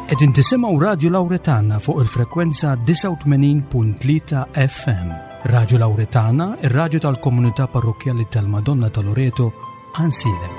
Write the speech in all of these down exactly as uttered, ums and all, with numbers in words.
Qegħdin tisimgħu Radio Lawretana fuq il-frekwenza tisa' u tmenin punt tlieta F M. Radio Lawretana, ir-radju tal-Komunità Parrokjali tal-Madonna ta' Loreto, Ansilem.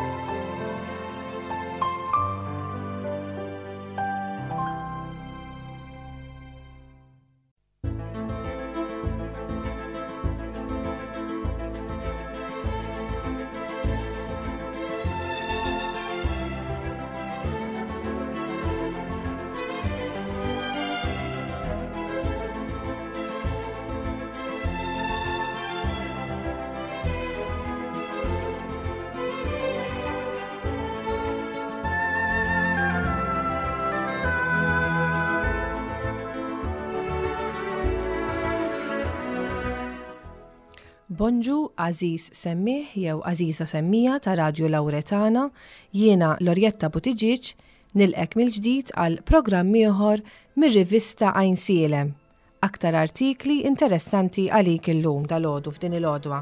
Bonġu, Aziz Semmih jew Aziza Semmija ta' Radio Lawretana, jiena Lorjetta Butiġiġ, nilqek mill-ġdid għal programm ieħor mir-rivista Ansilem. Aktar artikli interessanti għalik illum dal-għodu f'din il-għodwa.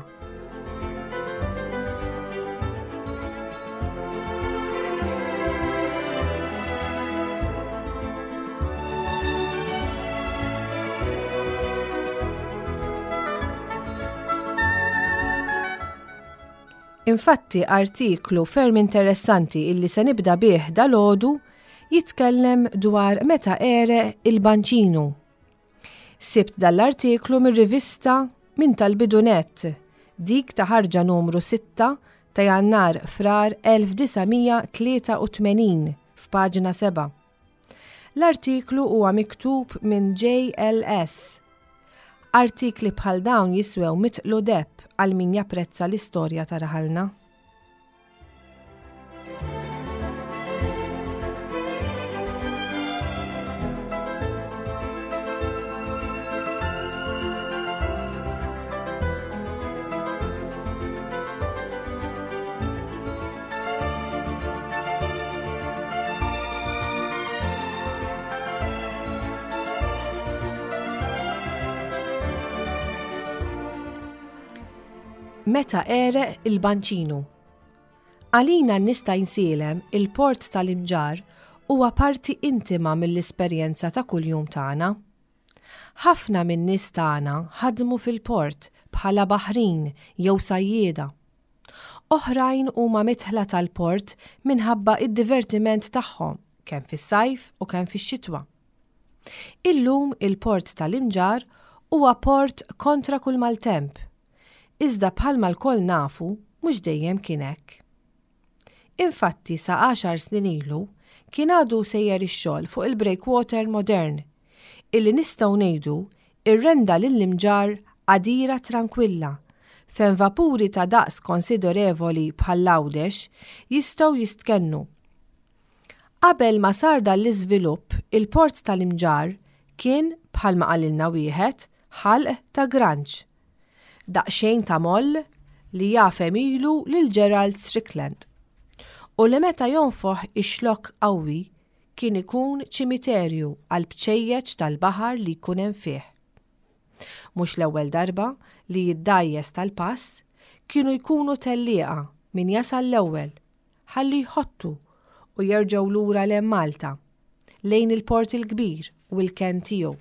Infatti, artiklu ferm interessanti illi se nibda bih dal-għodu jitkellem dwar meta ere il-Banċinu. Sibt dal-artiklu mir-rivista Min tal-Bidunet, dik ta' ħarġa numru sitta ta' Jannar frar elf tisa' tlieta u tmenin f'paġna seba'. L-artiklu huwa miktub minn J L S. Artikli bħal dawn jiswew mitqlu depp għal min japprezza l-istorja ta' raħalna. Meta ere il-Banċinu. Għalina n-nista Ansilem il-port tal-Imġar huwa parti intima mill-esperjenza ta' kuljum tagħna. Ħafna minn nies tagħna ħadmu fil-port bħala baħrin jew sajjieda. Oħrajn huma mitħla tal-port minħabba id-divertiment tagħhom kemm fis-sajf u kemm fix-xitwa. Illum il-port tal-Imġar huwa port kontra kull maltemp. Iżda bħalma l-koll nafu, mhux dejjem kien hekk. Infatti sa għaxar snin ilu kien għadu sejjer ix-xogħol fuq il-breakwater modern, illi nistgħu ngħidu irrenda lill-Imġar għadira tranquilla, fejn vapuri ta' daqs konsiderevoli bħal l-Għawdex jistgħu jistkennu. Qabel ma sar dal-iżvilupp, il-port tal-Imġar kien bħalma qalilna wieħed ħalq ta' granġ. Daqxejn ta' moll li jafem ilu lil Gerald Strickland. U li meta jonfoħ ix-xlokk qawwi kien ikun ċimiterju għal bċejjeġ tal-baħar li jkun hemm fih. Mhux l-ewwel darba li jiddajjes tal-pass kienu jkunu tellieqa min jasal l-ewwel ħalli jħottu u jerġgħu lura lejn Malta lejn il-port il-kbir u l-ken tiegħu.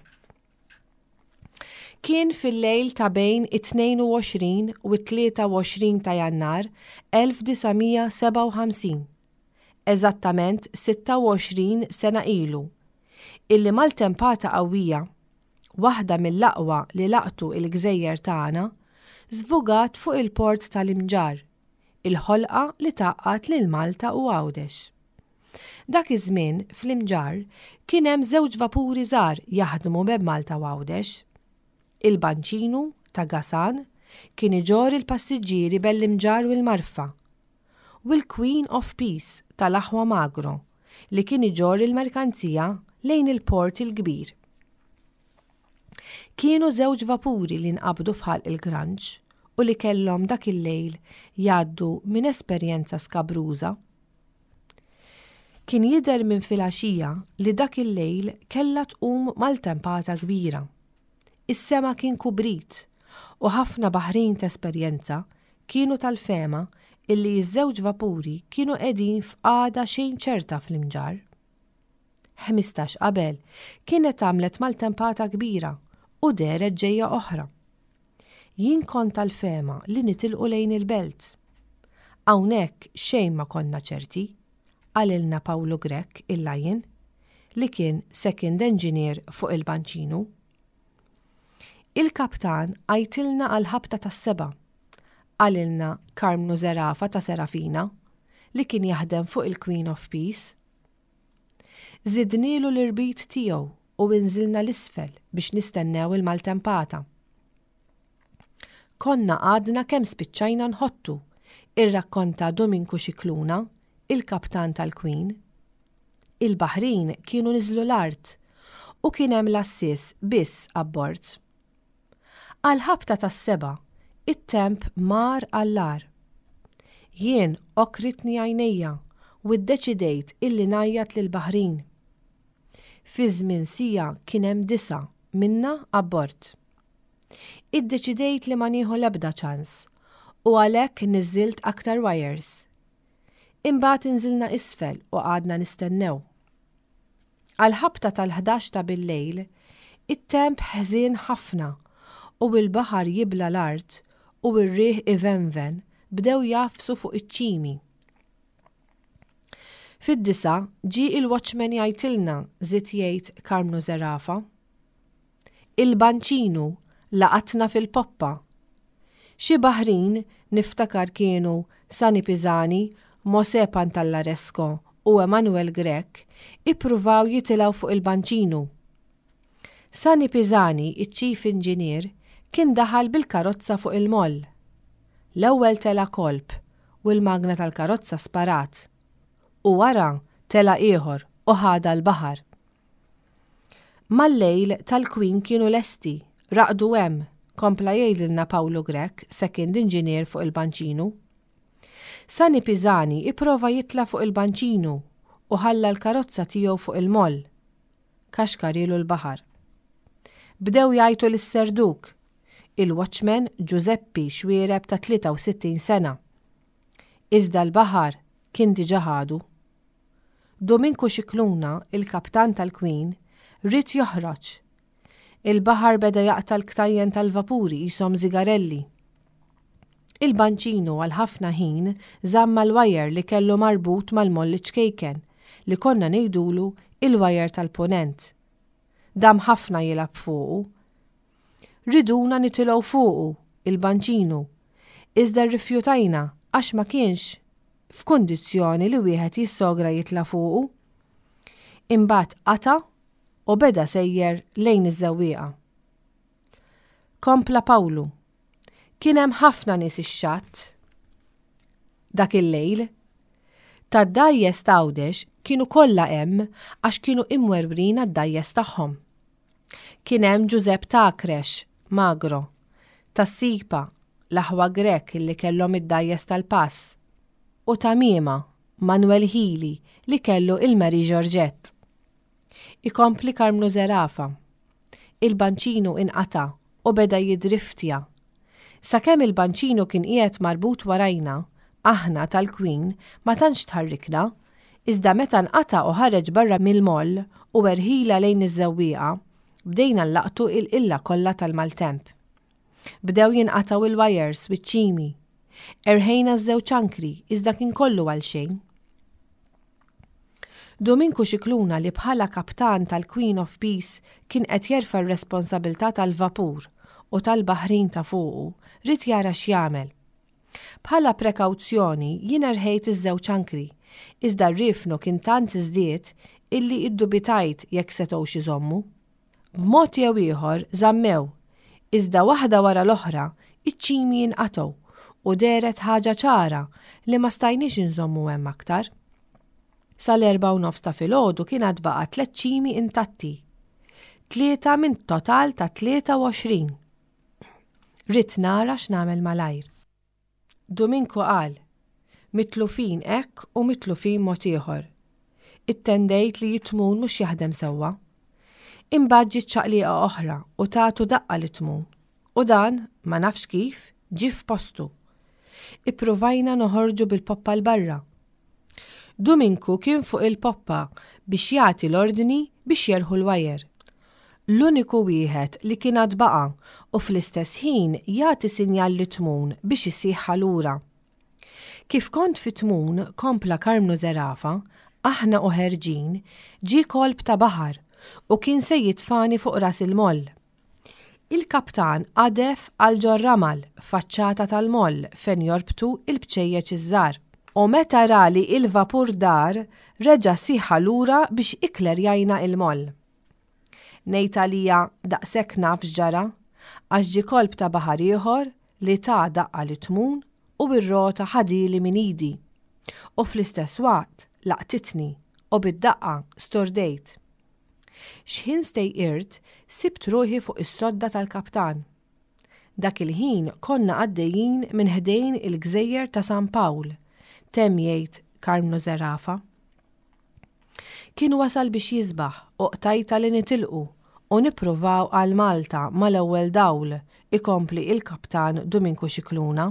Kien fil-lejl ta' bejn it-tnejn u għoxrin u t-tlieta u għoxrin ta' Jannar elf tisa' seba' u ħamsin, eżattament sitta u għoxrin sena ilu, illi mal-tempata qawwija, waħda mill-aqwa li laqtu il-gżejjer tagħna, żvugat fuq il-port tal-Imġar, il-ħolqa li taqqat lil Malta u Għawdex. Dak iż-żmien fl-Imġar kien hemm żewġ vapuri żgħar jaħdmu bejn Malta u Għawdex. Il-Banċinu ta' Gasan kien iġor il-passiġġieri bell-Imġar u l-Marfa, u l-Queen of Peace tal-Aħwa Magro li kien iġor il-merkanzija lejn il-port il-kbir. Kienu żewġ vapuri li nqabdu fħalq il-granġ u li kellhom dak il-lejl jgħaddu minn esperjenza skabruża. Kien jidher minn filgħaxija li dak il-lejl kellha tqum mal-tempata kbira. Is-sema kien kubrit u ħafna baħrin ta' esperjenza kienu tal-fema illi ż-żewġ vapuri kienu qegħdin f'qagħda xejn ċerta fl-Imġar. ħmistax qabel kienet għamlet maltempata kbira u deret ġejja oħra. Jien kont tal-fema li nitilqu lejn il-belt. Hawnhekk xejn ma konna ċerti, għalilna Pawlu Grek il-lajn li kien second engineer fuq il-Banċinu. Il-kaptan għajtilna għal-ħabta tas-seba' għalilna Karmnu Zerafa ta' Serafina li kien jaħdem fuq il-Queen of Peace. Zidnilu l-irbit tiegħu u inżilna l-isfel biex nistennew il-maltempata. Konna għadna kemm spiċċajna nħottu, irrakkonta Dominku Xikluna, il-kaptan tal-Queen. Il-baħrin kienu niżlu l-art u kien hemm l-assis biss abbord. Għal-ħabta tas-seba' it-temp mar għallar. Jien okritni għajnejja u ddeċidejt illi ngħajjat lill-baħrin. Fi żmien sija kien hemm disa minna abbord. Iddeċidejt li ma nieħu l-ebda ċans u għalhekk niżilt aktar wires. Imbagħad inżilna isfel u qgħadna nistennew. Għal-ħabta tal-ħdax ta' bil-lejl, it-temp ħżien ħafna u l-baħar jibla l-art u r-riħ ivenven bdew jafsu fuq iċ-ċimi. Fid-disa ġie il-watchman jgħidilna żied jgħid Karmnu Zerafa. Il-Banċinu laqatna fil-poppa. Xi baħrin niftakar kienu Sani Pisani, Mosè Pantallaresco u Emanuel Grek ippruvaw jitilgħu fuq il-Banċinu. Sani Pisani, iċ-chief engineer, kien daħal bil-karozza fuq il-moll. L-ewwel tela kolb u l-magna tal-karozza sparat. U wara tela ieħor u ħada l-baħar. Mal-lejl tal-Queen kienu lesti, raqdu hemm, kompla jgħidilna Pawlu Grek, second engineer fuq il-Banċinu. Sani Pisani ipprova jitla fuq il-Banċinu u ħalla l-karozza tiegħu fuq il-moll. Kaxkarilu l-baħar. Bdew jgħidu lis-serduk, il-watchman Giuseppi Xwiereb ta' tlieta u sittin sena. Iżda l-baħar kien diġà ħadu. Dominku Xikluna, il-kaptan tal-Queen, rrid joħroġ. Il-baħar beda jaqta l-ktajjen tal-vapuri jisom zigarelli. Il-Banċinu għal ħafna ħin żamma l-wajer li kellu marbut mal-molli ċkejken li konna ngħidulu il-wajer tal-ponent. Dam ħafna jilab fuqu. Riduna nitilgħu fuqu, il-Banċinu, iżda rrifjutajna għax ma kienx f'kundizzjoni li wieħed jissogra jitla fuqu. Imbagħad qata u beda sejjer lejn iż-żewwieqa. Kompla Pawlu. Kien hemm ħafna nies ix-xatt. Dak il-lejl. Tad-dajjes Għawdex kienu kollha hemm għax kienu imwerwrin għad-dajjes tagħhom. Kien hemm Giusepp Takrex, magro, tas-Sipa, l-aħwa Grek li kellhom id-dajjes tal-Pass, u Tamima, Manuel Healy li kellu il-Mary Georgette. Ikompli Karmnu Zerafa. Il-Banċinu inqata u beda jidriftja. Sakemm il-Banċinu kien qiegħed marbut warajna, aħna tal-Queen ma tantx tħarrikna, iżda meta nqata u ħareġ barra mill-moll u werħila lejn iż-żewwieqa, bdejna nlaqtu il-illa kollha tal-maltemp. Bdew jinqataw il-wires biċ-ċimi. Erħejna ż-żewġ ankri iżda kien kollu għal xejn. Dominku Xikluna li bħala kaptan tal-Queen of Peace kien qed jerfa' r-responsabilità tal-vapur u tal-baħrin ta' fuqu, rid jara x'jagħmel. Bħala prekawzjoni jien erħejt iż-żewġ ankri, iżda r-rifnu kien tant iżdied illi iddubitajt jekk setgħux iżommu. B'mod jew ieħor żammew, iżda waħda wara l-oħra iċ-ċimi jinqatgħu u deret ħaġa ċara li ma stajniex inżommu hemm aktar. Sal-erba' u nofs ta' filgħodu kien għad baqa' tliet ċimi intatti. Tlieta minn total ta' tlieta u għoxrin. Rid nara x'nagħmel malajr. Dominku qal, mitlufin hekk u mitlufin mod ieħor. Ittendejt li jitmun mhux jaħdem sewwa. Imbagħad ġiet ċaqliqa oħra u tagħtu daqqa li tmun. U dan, ma nafx kif, ġie f'postu. Ippruvajna noħorġu bil-poppa l-barra. Dominku kien fuq il-poppa biex jagħti l-ordni biex jerħu l-wajer. L-uniku wieħed li kien għad baqa' u fl-istess ħin jagħti sinjal li tmun biex isieħħa lura. Kif kont fi tmun kompla Karmnu Zerafa, aħna u ħerġin, ġie kolb ta' baħar u kien se jitfani fuq ras il-moll. Il-kaptan għadef għal ġorramal faċċata tal-moll fejn jorbtu il-bċejjeċ iż-żar. U meta rali il-vapur dar, reġa' sieħħa lura biex ikler jajna il-moll. Nejta lija daqshekk naf x'ġara, għax ġie kolb ta' baħar ieħor li ta' daqqa li tmun u bir-rota ħadili minn idi. U fl-istess waqt laqtitni u bid-daqqa stordejt. X'ħin stejqirt sibt ruħi fuq is-sodda tal-kaptan. Dak il-ħin konna għaddejjin minn ħdejn il-gżejjer ta' San Pawl, temm jgħid Karmnu Zerafa. Kien wasal biex jisbaħ u qtajta li nitilqu u nippruvaw għal Malta mal-ewwel dawl ikompli il-kaptan Dominku Xikluna.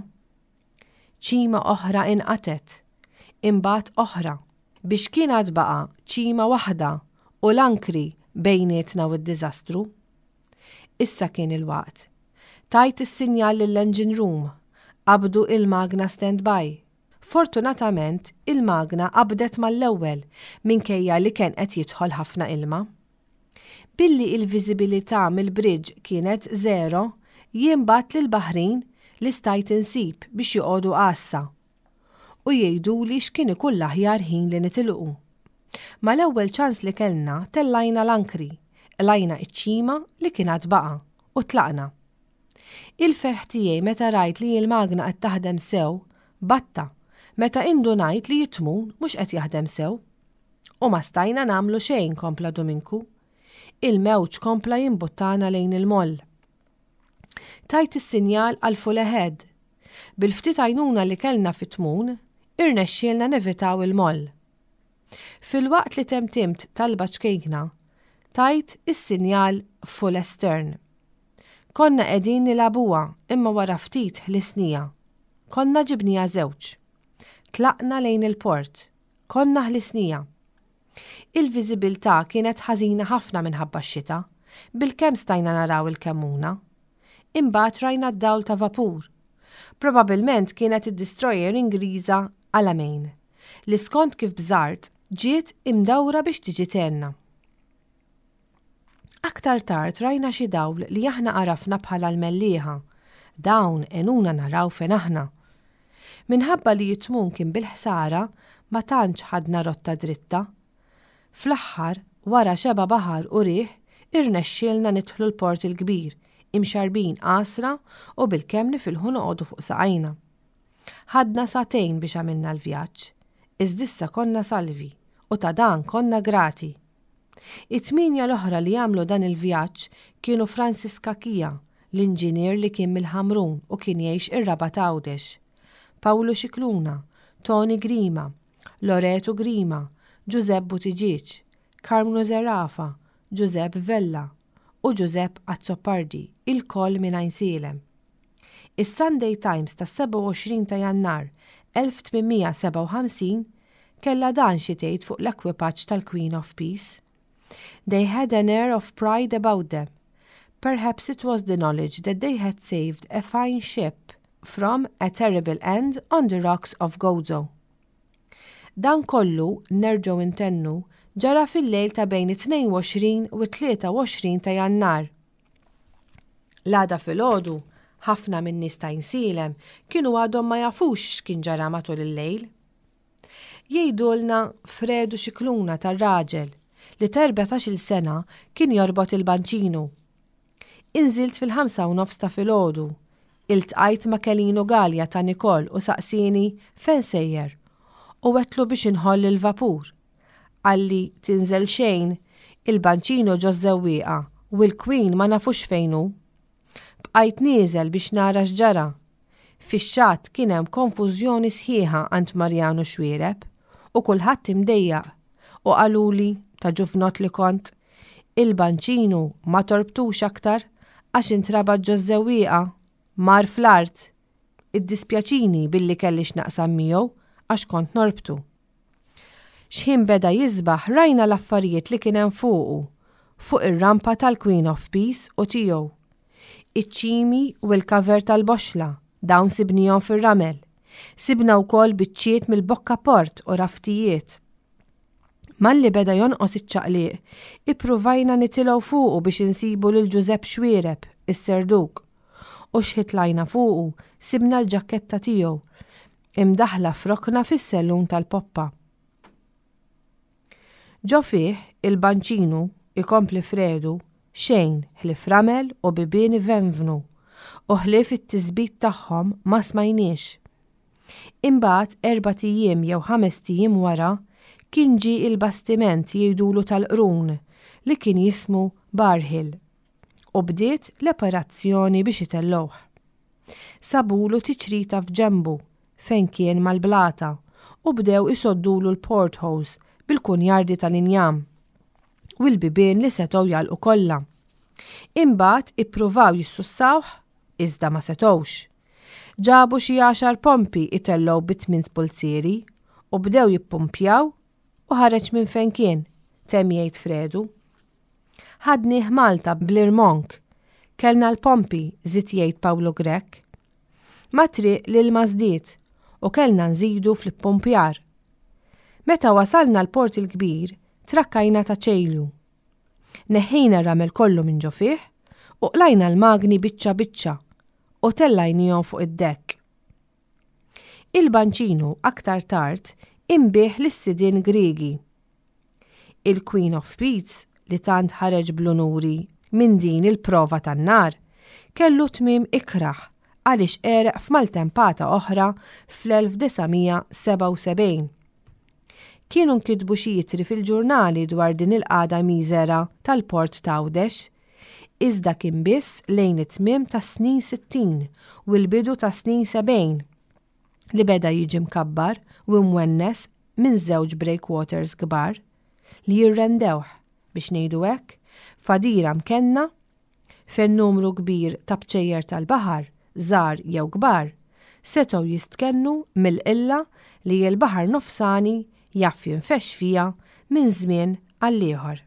ċima oħra inqatet, imbagħad oħra, biex kien għad baqa' ċima waħda u l-ankri bejnietna u d-diżastru. Issa kien il-waqt. Tajt is-sinjal lill-engine room, qabdu il-magna stand-by. Fortunatament, il-magna qabdet mal-ewwel minkejja li kien qed jidħol ħafna ilma. Billi il-viżibilità mill-bridge kienet zero, jien bat lil Baħrin li stajt insib biex joqogħdu qassa u jgħiduli x'kien ikun l-aħjar ħin li nitilqu. Ma l-ewwel ċans li kellna tellajna l-ankri, lajna iċ-ċima li kien għad baqa' u tlaqna. Il-ferħ tiegħi meta rajt li l-magna qed taħdem sew, batta meta indunajt li jitmun mhux qed jaħdem sew. U ma stajna nagħmlu xejn kompla Dominku. Il-mewġ kompla jimbuttana lejn il-moll. Tajt is-sinjal għal full ahead. Bil-ftit għajnuna li kellna fit-tmun, irnexxielna nevitaw il-moll. Fil-waqt li temtimt talba ċkejkna, tajt is-sinjal full astern. Konna qegħdin nilabuha imma wara ftit ħlisnija. Konna ġibnija żewġ. Tlaqna lejn il-port. Konna ħlisnija. Il-viżibilità kienet ħażina ħafna minħabba x-xita, bil-kemm stajna naraw il-kemmuna. Imbagħad rajna d-dawl ta' vapur. Probabilment kienet id-destroyer Ingliża Alamein, li skont kif bżart ġiet imdawra biex tiġi tenna. Aktar tard rajna xi dawl li aħna arafna bħala l-mellieħa, dawn enuna naraw fejn aħna. Minħabba li jitmun kien bil-ħsara ma tantx ħadna rotta dritta. Fl-aħħar, wara xeba baħar u riħ, irnexxielna nidħlu l-port il-kbir, imxarbin qasra u bil-kemm nifilħu noqogħdu fuq saqajna. Ħadna satejn biex għamilna l-vjaġġ, iżdissa konna salvi u ta' dan konna grati. It-tminja l-oħra li jagħmlu dan il-vjaġġ kienu Francis Kakija, l-inġinier li kien mill-Ħamrun u kien jgħix ir-Raba Tawdex, Pawlu Xikluna, Tony Grima, Loreto Grima, Giuseppe Butiġiċ, Karmnu Zerafa, Giuseppe Vella u Giuseppe Azzopardi, il-koll minn Għajnsielem. Is-Sunday Times ta' seba' u għoxrin ta' Jannar elf tminmija seba' u ħamsin kella dan xi tgħid fuq l-ekwipaġġ tal-Queen of Peace. They had an air of pride about them. Perhaps it was the knowledge that they had saved a fine ship from a terrible end on the rocks of Gozo. Dan kollu nerġgħu intennu ġara fil-lejl ta' bejn it-tnejn u għoxrin u t-tlieta u għoxrin ta' Jannar. L-għada fil-għodu, ħafna minn nies ta' Għajnsielem kienu għadhom ma jafux x'kien ġara matul il-lejl. Jgħidulna Fredu Xikluna tar-raġel li ta' erbatax-il sena kien jorbot il-banċinu. Inżilt fil-ħamsa u nofs ta' filgħodu, iltqajt ma' Kelino Galja ta' Nikol u saqsini fejn sejjer u għetlu biex inħoll il-vapur. Għalli tinżel xejn, il-banċinu ġo żewwieqa u l-Queen ma nafux fejnu. Bqajt nieżel biex nara x'ġara. Fix-xatt kien hemm konfużjoni sħiħa għand Marjanu Xwiereb u kulħadd imdejjaq u qaluli ta' ġufnot li kont il-banċinu ma torbtux aktar għax intrabad ġo żewwieqa mar fl-art. Iddispjaċini billi kelli x'naqsam miegħu għax kont norbtu. X'ħin beda jisbaħ rajna l-affarijiet li kien hemm fuqu, fuq ir-rampa tal-Queen of Peace u tiegħu. Iċ-ċimi u l-kaver tal-boxla, dawn sibnihom fir-ramel. Sibna wkoll biċċiet mill-bokka port u raftijiet. Malli beda jonqos iċ-ċaqliq, ippruvajna nitilgħu fuqu biex insibu lil Ġusepp Xwiereb, is-Serduk. U x'ħitlajna fuqu sibna l-ġaketta tiegħu, imdaħla frokna fis-sellun tal-poppa. Ġo fih il-Banċinu ikompli Fredu xejn ħlif ramel u bibien venvnu u ħlif it-tiżbit tagħhom ma smajniex. Imbagħad erba' tijiem jew ħames tijiem wara kien ġie il-bastiment jgħidulu tal-Qrun li kien jismu Barhill u bdiet l-operazzjoni biex itellgħuh. Sabulu tiċrita f'ġenbu fejn kien mal-blata u bdew isoddulu l-porthose bil-kunjardi tal-injam u l-bibien li setgħu jalqu kollha. Imbagħad ippruvaw jissussawh iżda ma setgħux. Ġabu xi għaxar pompi itellgħu bit-tmien spulzieri u bdew jippumpjaw u ħareġ minn fejn kien, temm jgħid Fredu. Ħadnieh Malta bl-Irmonk, kellna l-pompi żied jgħid Pawlu Grek. Ma triq l-ilma żdied u kellna nżidu fl-ippumpjar. Meta wasalna l-port il-kbir, trakkajna ta' ċejlu. Neħħejna ramel kollu minn ġo fih u qlajna l-magni biċċa biċċa u tellajnihom fuq id-dekk. Il-Banċinu aktar tard imbieħ lis-sidien Griegi. Il-Queen of Peace li tant ħareġ bl-unuri minn din il-prova tan-nar kellu tmiem ikraħ għaliex ereq f'maltempata oħra fl-elf desigħmija seba' u sebgħin. Kienu nkitbu xi jittri fil-ġurnali dwar din il-qagħda miżera tal-port ta' Għawdex, iżda kien biss lejn it-tmiem tas snin sittin u l-bidu ta' snin sebgħin li beda jiġi mkabbar u mwennes minn żewġ breakwaters kbar li jirrendewh biex ngħidu hekk fadira mkenna fejn numru kbir ta' bċejjer tal-baħar, żgħar jew kbar, setgħu jistkennu mill-qilla li l-baħar nofsani jaff jinfex fija minn żmien għal ieħor.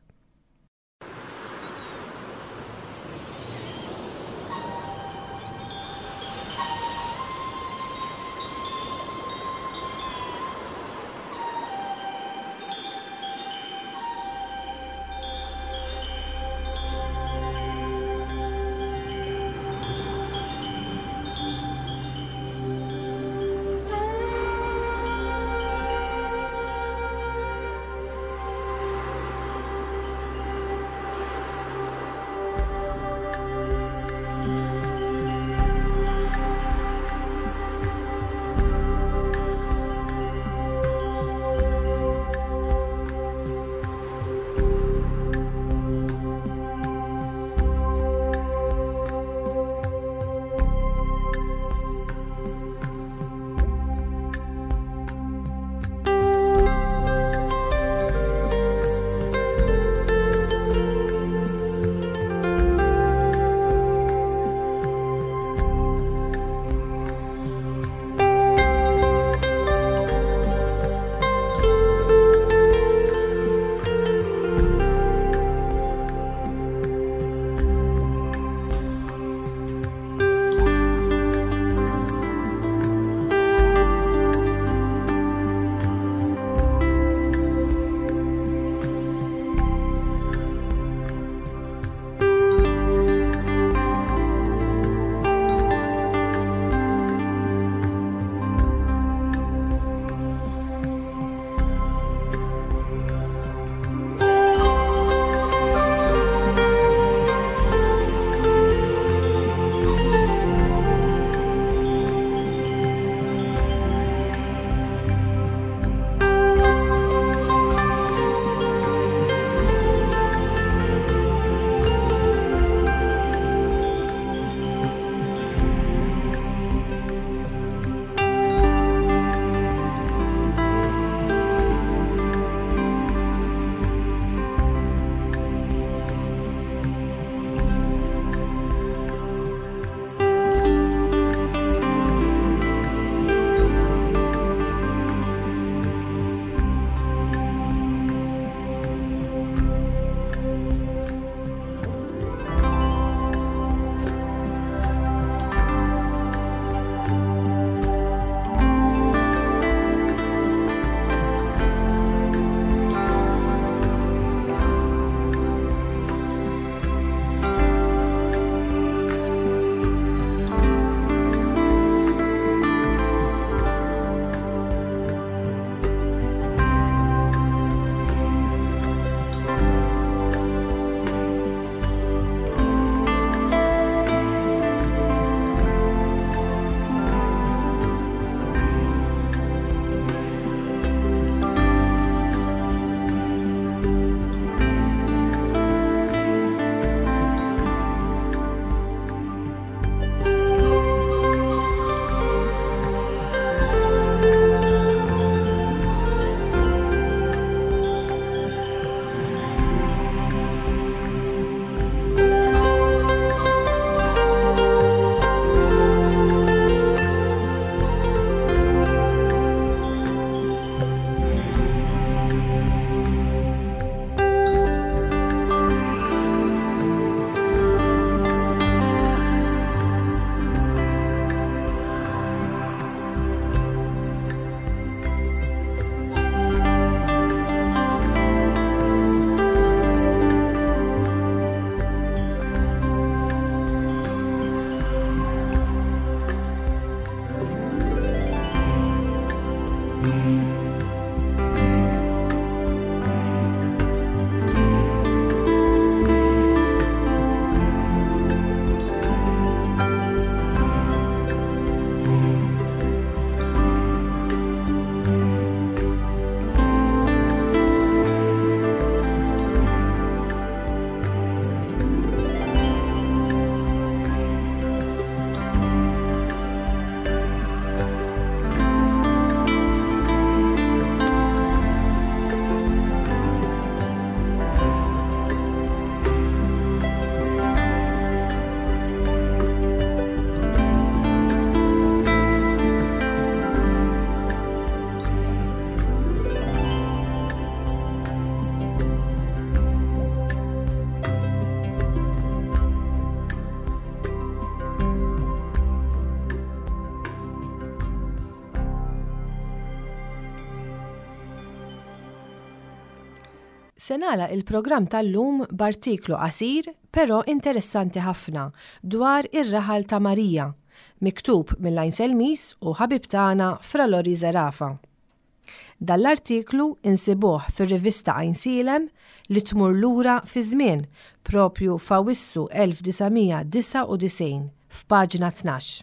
Se nagħlaq il-programm tal-lum b'artiklu qasir, però interessanti ħafna dwar ir-raħal ta' Marija, miktub mill-Lajn Selmis u ħabib tagħna Fra Lori Zerafa. Dall-artiklu insibuh fir-rivista Għajn Silem li tmur lura fi żmien propju f'Awwissu elf tisa' disa' u disgħin f'paġna tnax.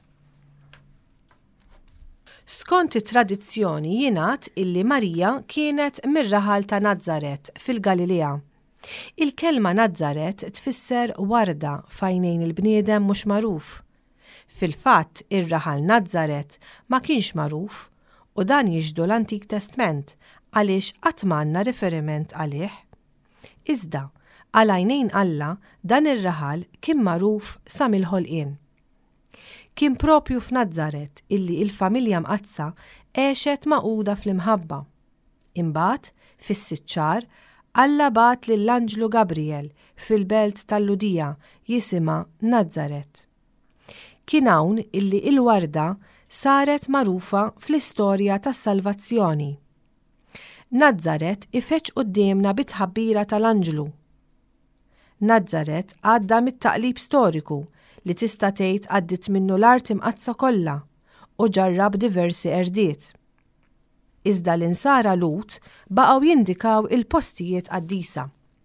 Skont it-tradizzjoni jingħad illi Marija kienet mir-raħal ta' Nażaret fil-Galilea. Il-kelma Nażaret tfisser warda f'għajnejn il-bniedem mhux magħruf. Fil-fatt ir-raħal Nażaret ma kienx magħruf u dan jiġdu l-Antik Testament għaliex qatt m'għandna riferiment għalih. Iżda għal għajnejn Alla dan ir-raħal kien magħruf sa mill-ħolqien. Kien propju f'Nażaret illi il-familja mqazza għexet maquda fl-imħabba. Imbagħad fis-sitt xahar Alla bagħat lill-Anġlu Gabriel fil-belt tal-Ludija jisimha Nażaret. Kien hawn illi il-warda saret magħrufa fl-istorja tas-salvazzjoni. Nażaret ifeċ qudiemna bit-tħabbira tal-Anġlu. Nażaret għadda mit-taqlib storiku li tista' tgħid għaddiet minnu l-art imqazza kollha u ġarrab diversi erdiet. Iżda l-insara Lut baqgħu jindikaw il-postijiet qaddisa.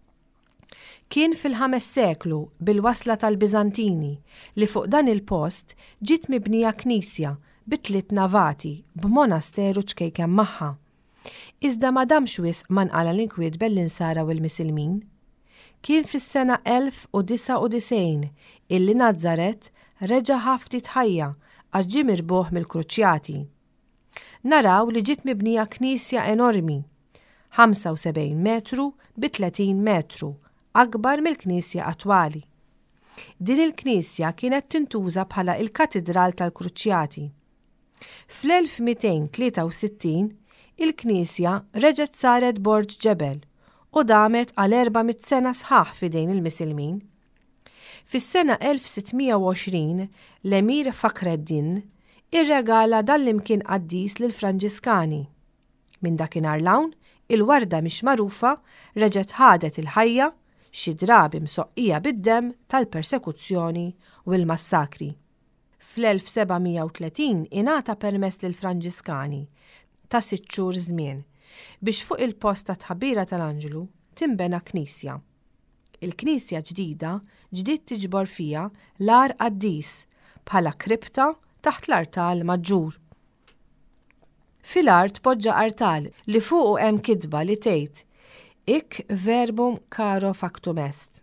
Kien fil-ħames seklu bil-wasla tal-Biżantini li fuq dan il-post ġiet mibnija knisja bit-tliet navati b'monasteru ċkejken magħha. Iżda ma damx wisq ma nqala l-inkwiedbel l-insara u l-misilmin. Kien fis-sena elf u disa' u disgħin illi Nażaret reġa' ħaftit ħajja għax ġie mirbuħ mill-Kruċjati. Naraw li ġiet mibnija knisja enormi, ħamsa u sebgħin metru bi tletin metru, akbar mill-knisja attwali. Din il-knisja kienet tintuża bħala il-Katedral tal-Kruċjati. fl-elf mitejn tlieta u sittin il-knisja reġgħet saret Borġ Ġebel u damet għal erba'miet sena sħaħ fidejn il-Misilmin. Fis-sena elf sittmija u għoxrin l-Emir Fakhreddin irregala dal-imkien qaddis lill-Franġiskani. Minn dakinhar l-hawn il-warda mhix magħrufa reġgħet ħadet il-ħajja xi drabi msoqqija bid-demm tal-persekuzzjoni u l-massakri. Fl-elf sebgħmija u tletin ingħata permess lill-Franġiskani ta' sitt xhur żmien biex fuq il-post ta' tħabbira tal-Anġlu timbena knisja. Il-knisja ġdida ġdiet tiġbor fiha l-ar qaddis bħala kripta taħt l-artal maġġur. Fil-art poġġa artal li fuqu hemm kitba li tgħid Hic verbum caro factum est.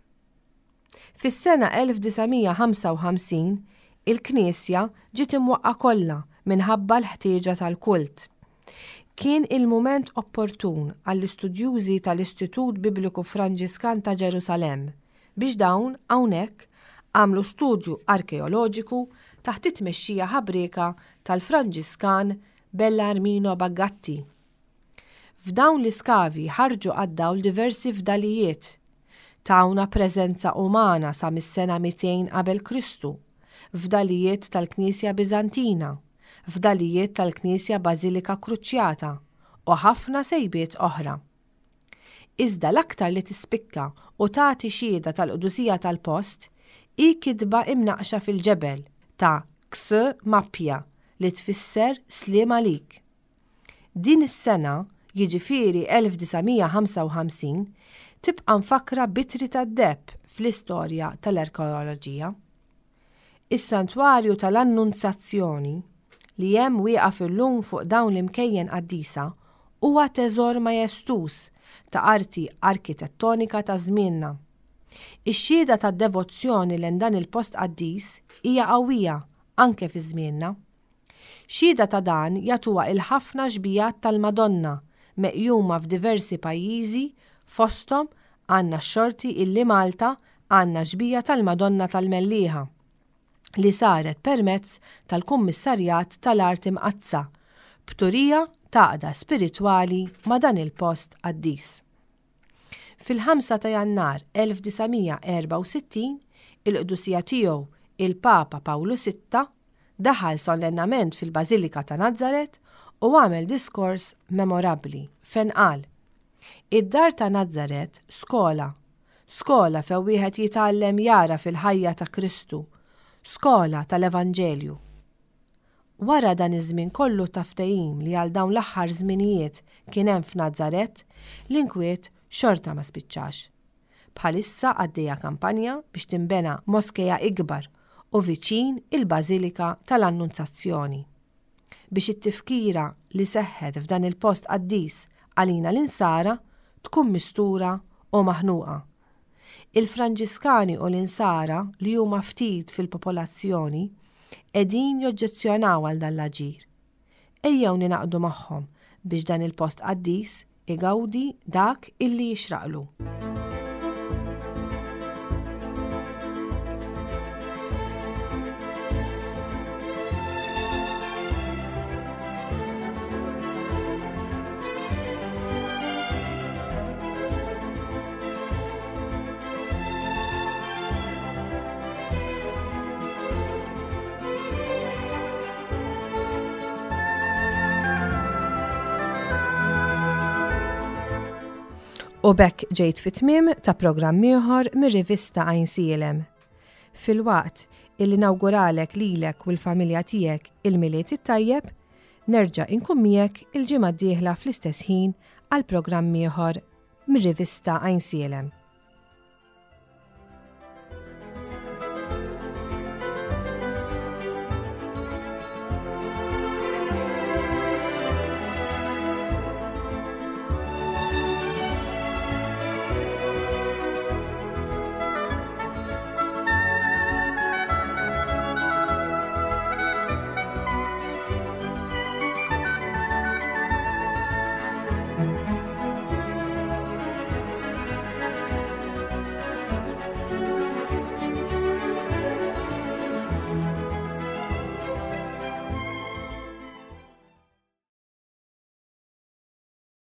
Fis-sena elf disgħomija ħamsa u ħamsin il-knisja ġiet imwaqqa kollha minħabba l-ħtieġa tal-kult. Kien il-mument opportun għall-istudjużi tal-Istitut Bibliku Franġiskan ta' Ġerusalemm biex dawn hawnhekk għamlu studju arkeoloġiku taħt it-tmexxija ħabrieka tal-Franġiskan Bellarmino Baggatti. F'dawn l-iskavi ħarġu għad-dawl diversi fdalijiet tawna preżenza umana sa mis-sena mitejn qabel Kristu, fdalijiet tal-Knisja Biżantina, fdalijiet tal-Knisja Bażilika Kruċjata u ħafna sejbiet oħra. Iżda l-aktar li tispikka u tagħti xhieda tal-qudusija tal-post hi kitba imnaqxa fil-ġebel ta' Ks Mappja li tfisser sliem għalik. Din is-sena, jiġifieri elf disgħomija ħamsa u ħamsin, tibqa' mfakra bitri tad-depp fl-istorja tal-arkeoloġija. Is-santwarju tal-Annunzazzjoni li hemm wieqa fil-lum fuq dawn l-imkejjen qaddisa huwa teżor majestus ta' arti arkitettonika ta' żmienna. Ix-xhieda tad-devozzjoni lejn dan il-post qaddis hija qawwija anke fi żmienna. Xhieda ta' dan jagħtuha il-ħafna xbijat tal-Madonna meqjuma f'diversi pajjiżi fosthom għandna x-xorti illi Malta għandna xbija tal-Madonna tal-Mellieħa li saret permezz tal-Kummissarjat tal-Art Imqazza b'turija taqda spiritwali ma' dan il-post qaddis. Fil-ħamsa ta' Jannar elf disgħomija erba' u sittin il-qdusija tiegħu il-Papa Pawlu Sitta daħal solennament fil-Bażilika ta' Nażaret u għamel diskors memorabbli fejn qal: Id-dar ta' Nazaret skola, skola fejn wieħed jitgħallem jara fil-ħajja ta' Kristu, skola tal-Evanġelju. Wara dan iż-żmien kollu ta' ftehim li għal dawn l-aħħar żminijiet kien hemm f'Nazaret, l-inkwiet xorta ma spiċċax. Bħalissa għaddejja kampanja biex tinbena moskeja ikbar u viċin il-Bażilika tal-Annunzazzjoni. Biex it-tifkira li seħħet f'dan il-post qaddis għalina l-insara tkun mistura u maħnuqa. Il-Franġiskani u l-insara li huma ftit fil-popolazzjoni qegħdin joġġezzjonaw għal dan l-aġir. Ejjew ninaqdu magħhom biex dan il-post qaddis igawdi dak illi jixraqlu. U bekk ġejt fit-tmiem ta' programm ieħor mir-rivista Għajn Sielem. Fil-waqt illi nawguralek lilek u l-familja tiegħek il-miliet it-tajjeb, nerġa' inkun miegħek il-ġimgħa d-dieħla fl-istess ħin għal programm ieħor mir-rivista Għajn Sielem.